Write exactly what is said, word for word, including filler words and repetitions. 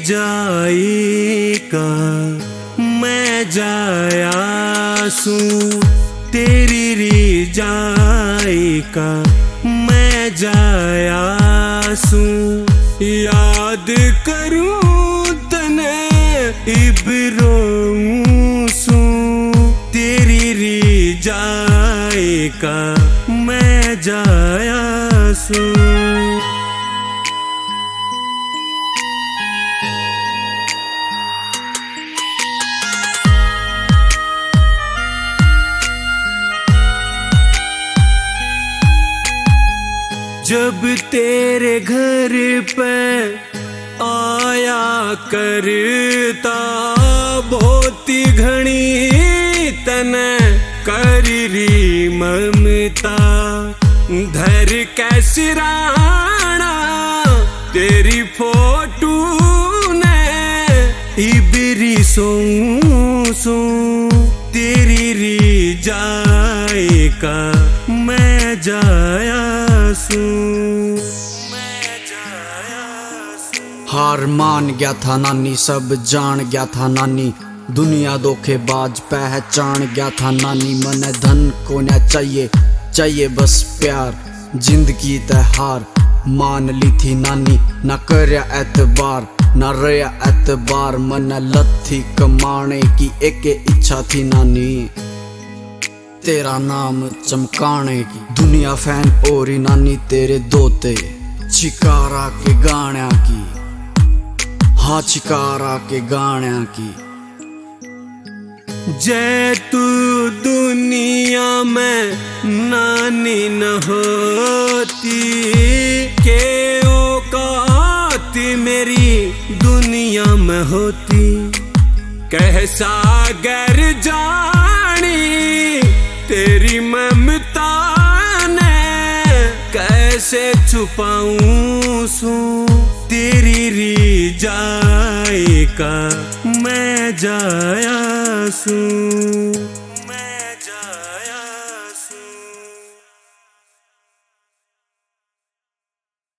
जाई का मैं जाया सू, तेरी री जाई का मैं जाया सू। याद करूं तने इबरों सू, तेरी री जाई का मैं जाया सू। जब तेरे घर पे आया करता, बहुत घणी तने करी ममता। धर के सिराना तेरी फोटू ने इबरी सो सो, तेरी री जाए का मैं जाया सू, मैं जाया सू। हार मान गया था नानी, सब जान गया था नानी, दुनिया धोखेबाज पहचान गया था नानी। मने धन को न चाहिए, चाहिए बस प्यार, जिंदगी तहार मान ली थी नानी। न करया एतबार न रया एतबार, मन लत थी कमाने की एक इच्छा थी नानी, तेरा नाम चमकाने की। दुनिया फैन ओरी नानी तेरे दोते, चिकारा के गाण्या की, हाँ चिकारा के गाण्या की। जय तू दुनिया में नानी न होती, के औकात मेरी दुनिया में होती। कैसा गर जानी तेरी ममता ने, कैसे छुपाऊं सू, तेरी री जाए का मैं जाया सू।